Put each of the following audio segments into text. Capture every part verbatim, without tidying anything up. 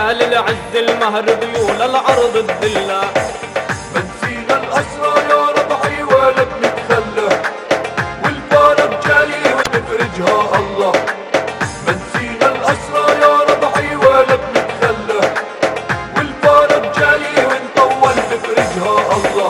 رجال العز المهر ذيول العرض الذلة. منسينا الأسرى يا ربعي ولا بنتخلى، والفارق جاي ونفرجها الله. منسينا الأسرى يا ربعي ولا بنتخلى، والفارق جاي ونطول نفرجها الله.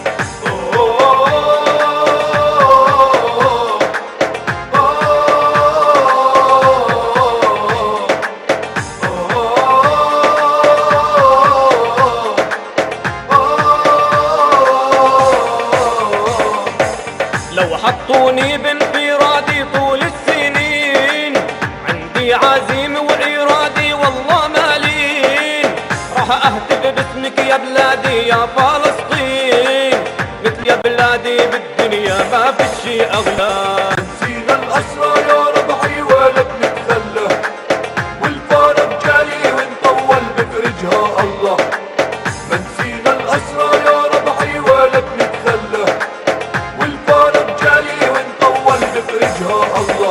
لو حطوني بانفرادي طول السنين، عندي عزيم وإرادي والله مالين، راح أهتف باسمك يا بلادي يا فلسطين، مثل يا بلادي بالدنيا ما في شي أغلى. نسينا الأسرى يا ربعي ولا بنتخلى، والفارق جاي ونطول بفرجها الله. منسينا الأسرى يا ربعي ولا بنتخلى، والفارق جاي ونطول بفرجها الله.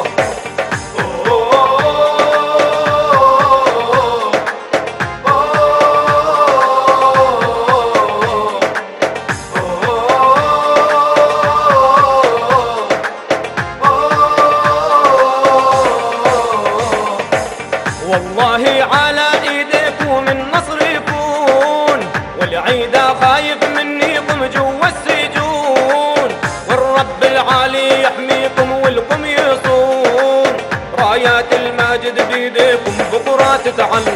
والله على ايديكم النصر يكون، والعيدا خايف منيكم جوا السجون، والرب العالي يحميكم والكم يصون، رايات الماجد بيديكم بكرة تتعلم.